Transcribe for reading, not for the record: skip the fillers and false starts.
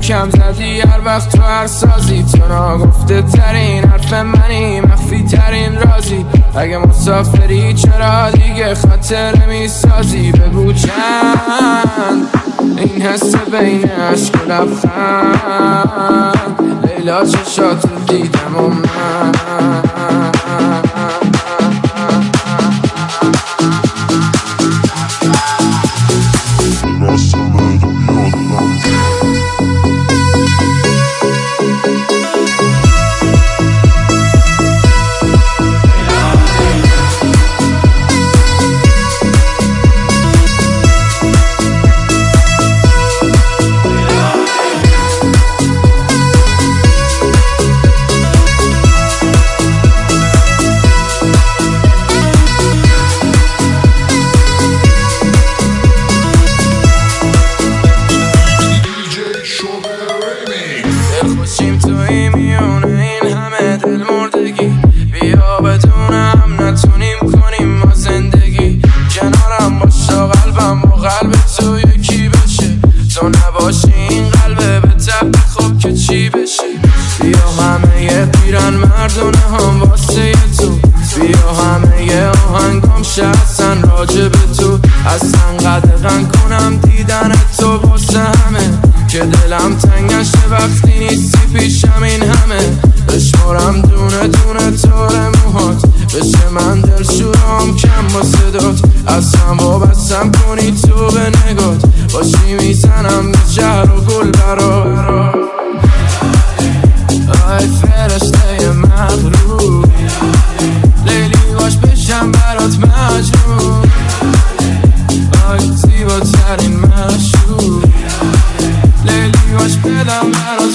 کم زدی هر وقت تو هر سازی، تو ناگفته ترین حرف منی، مخفی ترین رازی. اگه مسافری چرا دیگه خاطره میسازی؟ بگو چند این حس بین عشق و لبخند، لیلا چشاتو دیدم و من خوشیم توی میونه این همه دل مردگی. بیا بدونم نتونیم کنیم ما زندگی، کنارم باشا قلبم با قلب تو یکی بشه. تو نباشی این قلبه به تب خوب که چی بشه. بیا همه پیرن مردونه هم واسه تو، بیا همه آهنگام شهستن راجب تو. اصلا قدغن کنم دیدن تو واسه همه، که دلم تنگشه وقتی نیستی پیشم این همه. بشمارم دونه دونه طور موهات، بشه من دلشورام کم با صدات. اصلا وابستم کنی تو به نگات، باشی میزنم به شهر و گل برا. آی فرشته مغرور، لیلی باش بشم برات مجنون. آی زیباترین مشهور، لیلی باش بدم برات